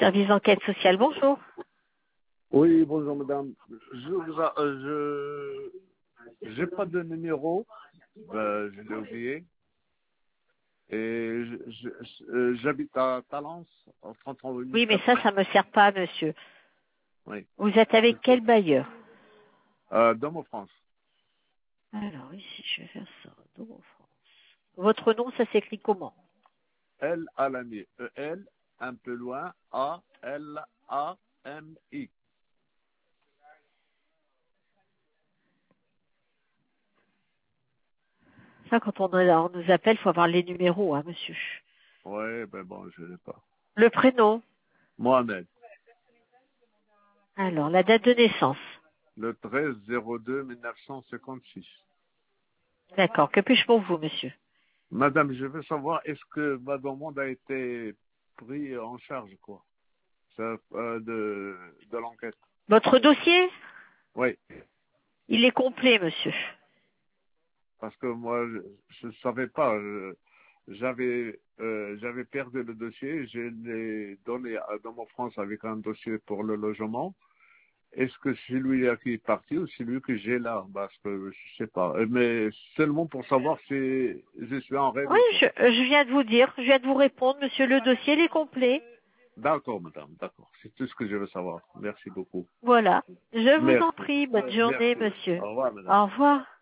Service d'enquête sociale, bonjour. Oui, bonjour madame. J'ai pas de numéro, je l'ai oublié. Et j'habite à Talence, en 33 rue Oui, mais Muscat. ça me sert pas, monsieur. Oui. Vous êtes avec quel bailleur? Domo France. Alors, ici, je vais faire ça. Domo France. Votre nom, ça s'écrit comment? L Alami. E-L, un peu loin, A-L-A-M-I. Ça, quand on nous appelle, il faut avoir les numéros, hein, monsieur. Ouais, ben bon, je l'ai pas. Le prénom? Mohamed. Alors, la date de naissance? Le 13-02-1956. D'accord. Que puis-je pour vous, monsieur? Madame, je veux savoir, est-ce que ma demande a été pris en charge, quoi, de l'enquête? Votre dossier? Oui, Il est complet, monsieur. parce que moi, je ne savais pas. J'avais perdu le dossier. Je l'ai donné à Domo France avec un dossier pour le logement. Est-ce que c'est lui qui est parti ou c'est lui que j'ai là? Parce que je sais pas. Mais seulement pour savoir si je suis en Oui, règle, quoi. je viens de vous dire, je viens de vous répondre, monsieur, le dossier, il est complet. D'accord, madame, d'accord. C'est tout ce que je veux savoir. Merci beaucoup. Voilà. Je vous en Merci. prie. Bonne journée, Merci. monsieur. Au revoir, madame. Au revoir.